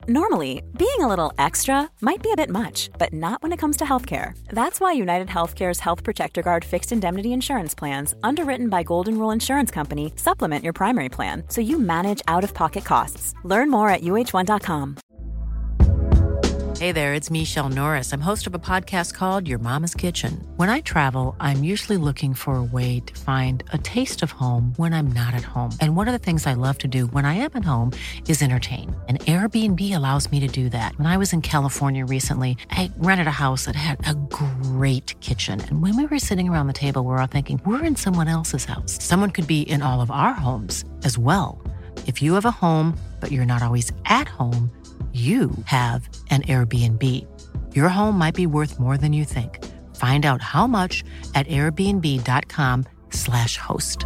Normally, being a little extra might be a bit much, but not when it comes to healthcare. That's why United Healthcare's Health Protector Guard fixed indemnity insurance plans, underwritten by Golden Rule Insurance Company, supplement your primary plan so you manage out-of-pocket costs. Learn more at uh1.com. Hey there, it's Michelle Norris. I'm host of a podcast called Your Mama's Kitchen. When I travel, I'm usually looking for a way to find a taste of home when I'm not at home. And one of the things I love to do when I am at home is entertain. And Airbnb allows me to do that. When I was in California recently, I rented a house that had a great kitchen. And when we were sitting around the table, we're all thinking, we're in someone else's house. Someone could be in all of our homes as well. If you have a home, but you're not always at home, you have an Airbnb. Your home might be worth more than you think. Find out how much at airbnb.com/host.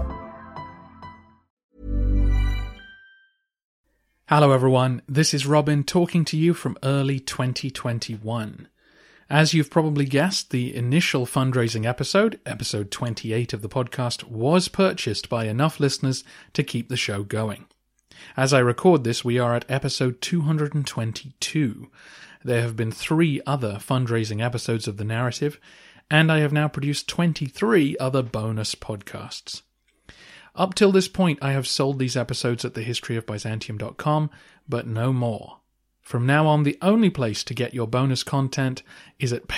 Hello everyone, this is Robin talking to you from early 2021. As you've probably guessed, the initial fundraising episode, episode 28 of the podcast, was purchased by enough listeners to keep the show going. As I record this, we are at episode 222. There have been 3 other fundraising episodes of The Narrative, and I have now produced 23 other bonus podcasts. Up till this point, I have sold these episodes at thehistoryofbyzantium.com, but no more. From now on, the only place to get your bonus content is at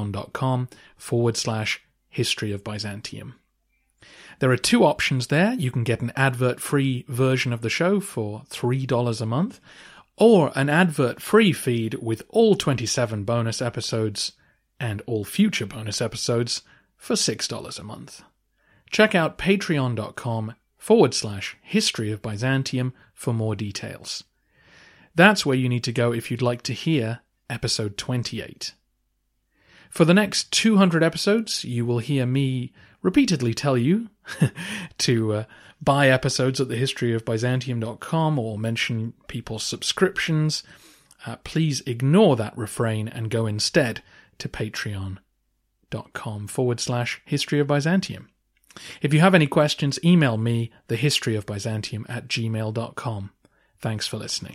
patreon.com/historyofbyzantium. There are 2 options there. You can get an advert-free version of the show for $3 a month, or an advert-free feed with all 27 bonus episodes and all future bonus episodes for $6 a month. Check out patreon.com/historyofbyzantium for more details. That's where you need to go if you'd like to hear episode 28. For the next 200 episodes, you will hear me repeatedly tell you to buy episodes at thehistoryofbyzantium.com or mention people's subscriptions. Please ignore that refrain and go instead to patreon.com/historyofbyzantium. If you have any questions, email me, thehistoryofbyzantium@gmail.com. Thanks for listening.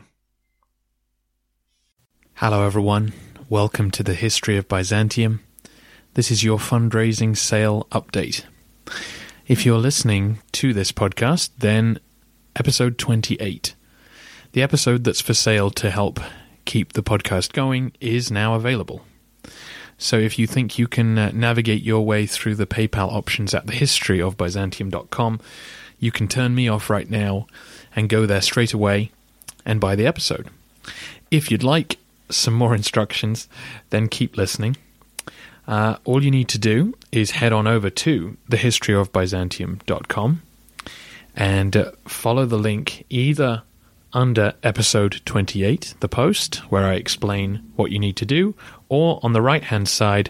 Hello everyone, welcome to the History of Byzantium. This is your fundraising sale update. If you're listening to this podcast, then episode 28, the episode that's for sale to help keep the podcast going, is now available. So if you think you can navigate your way through the PayPal options at thehistoryofbyzantium.com, you can turn me off right now and go there straight away and buy the episode. If you'd like some more instructions, then keep listening. All you need to do is head on over to thehistoryofbyzantium.com and follow the link either under episode 28, the post, where I explain what you need to do, or on the right-hand side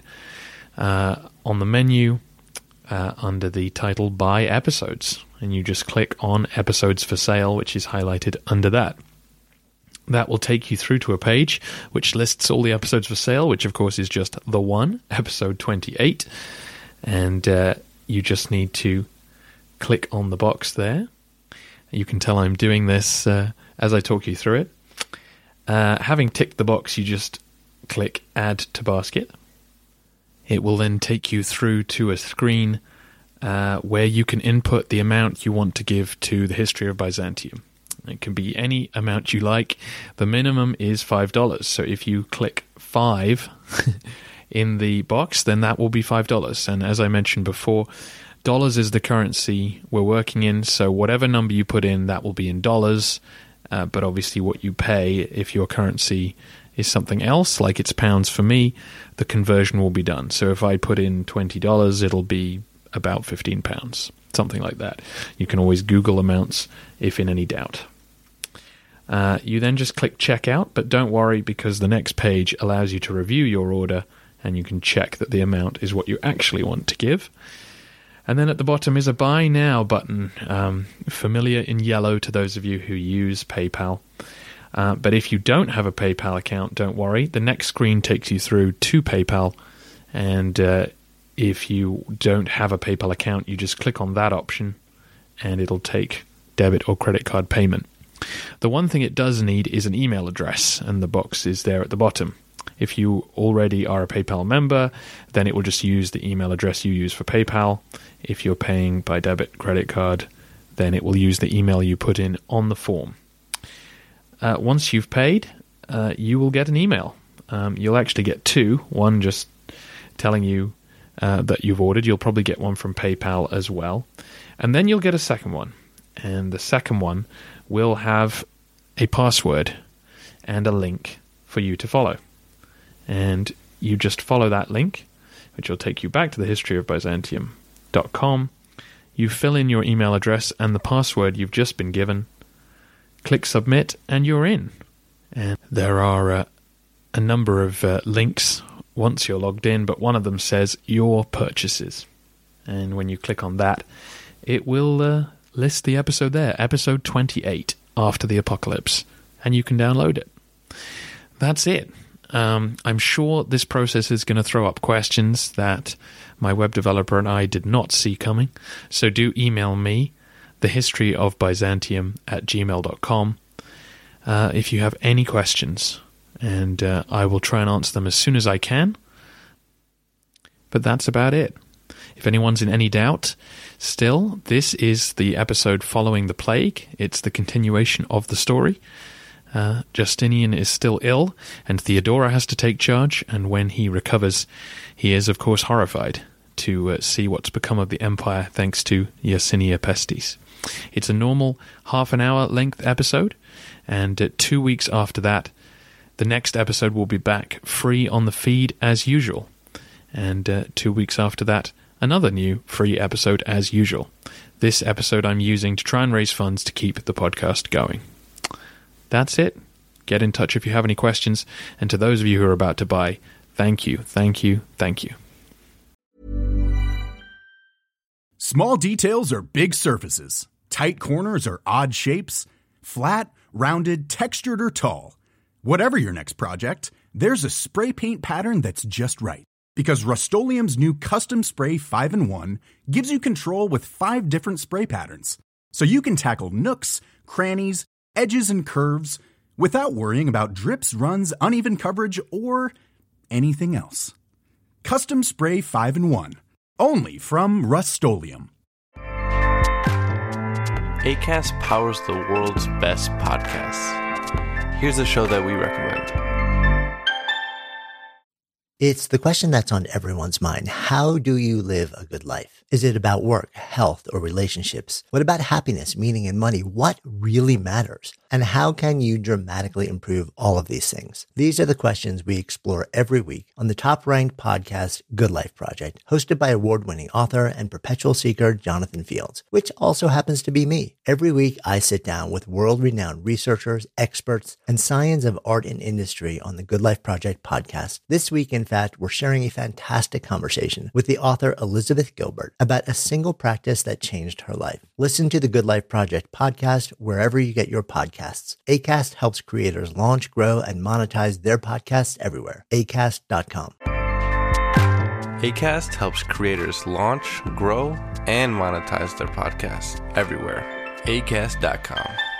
on the menu under the title Buy Episodes, and you just click on Episodes for Sale, which is highlighted under that. That will take you through to a page which lists all the episodes for sale, which of course is just the one, episode 28. And you just need to click on the box there. You can tell I'm doing this as I talk you through it. Having ticked the box, you just click Add to Basket. It will then take you through to a screen where you can input the amount you want to give to the History of Byzantium. It can be any amount you like. The minimum is $5. So if you click 5 in the box, then that will be $5. And as I mentioned before, dollars is the currency we're working in. So whatever number you put in, that will be in dollars. But obviously what you pay, if your currency is something else, like it's pounds for me, the conversion will be done. So if I put in $20, it'll be about 15 pounds, something like that. You can always Google amounts if in any doubt. You then just click checkout, but don't worry because the next page allows you to review your order and you can check that the amount is what you actually want to give. And then at the bottom is a Buy Now button, familiar in yellow to those of you who use PayPal. But if you don't have a PayPal account, don't worry. The next screen takes you through to PayPal, and if you don't have a PayPal account, you just click on that option and it'll take debit or credit card payment. The one thing it does need is an email address, and the box is there at the bottom. If you already are a PayPal member, then it will just use the email address you use for PayPal. If you're paying by debit, credit card, then it will use the email you put in on the form. Once you've paid, you will get an email. You'll actually get two. One just telling you that you've ordered. You'll probably get one from PayPal as well. And then you'll get a second one. And the second one will have a password and a link for you to follow. And you just follow that link, which will take you back to the historyofbyzantium.com. You fill in your email address and the password you've just been given, click submit, and you're in. And there are a number of links once you're logged in, but one of them says your purchases. And when you click on that, it will list the episode there, episode 28, After the Apocalypse, and you can download it. That's it. I'm sure this process is going to throw up questions that my web developer and I did not see coming, so do email me, thehistoryofbyzantium@gmail.com, if you have any questions, and I will try and answer them as soon as I can. But that's about it. If anyone's in any doubt, still, this is the episode following the plague. It's the continuation of the story. Justinian is still ill, and Theodora has to take charge, and when he recovers, he is, of course, horrified to see what's become of the empire thanks to Yersinia Pestis. It's a normal half-an-hour length episode, and 2 weeks after that, the next episode will be back free on the feed as usual. And 2 weeks after that, another new free episode as usual. This episode I'm using to try and raise funds to keep the podcast going. That's it. Get in touch if you have any questions. And to those of you who are about to buy, thank you, thank you, thank you. Small details are big surfaces. Tight corners are odd shapes. Flat, rounded, textured, or tall. Whatever your next project, there's a spray paint pattern that's just right. Because Rust-Oleum's new Custom Spray 5-in-1 gives you control with 5 different spray patterns. So you can tackle nooks, crannies, edges, and curves without worrying about drips, runs, uneven coverage, or anything else. Custom Spray 5-in-1. Only from Rust-Oleum. Acast powers the world's best podcasts. Here's a show that we recommend. It's the question that's on everyone's mind. How do you live a good life? Is it about work, health, or relationships? What about happiness, meaning, and money? What really matters? And how can you dramatically improve all of these things? These are the questions we explore every week on the top-ranked podcast, Good Life Project, hosted by award-winning author and perpetual seeker Jonathan Fields, which also happens to be me. Every week, I sit down with world-renowned researchers, experts, and science of art and industry on the Good Life Project podcast. This week, in fact, we're sharing a fantastic conversation with the author Elizabeth Gilbert about a single practice that changed her life. Listen to the Good Life Project podcast wherever you get your podcasts. Acast helps creators launch, grow, and monetize their podcasts everywhere. Acast.com. Acast helps creators launch, grow, and monetize their podcasts everywhere. Acast.com.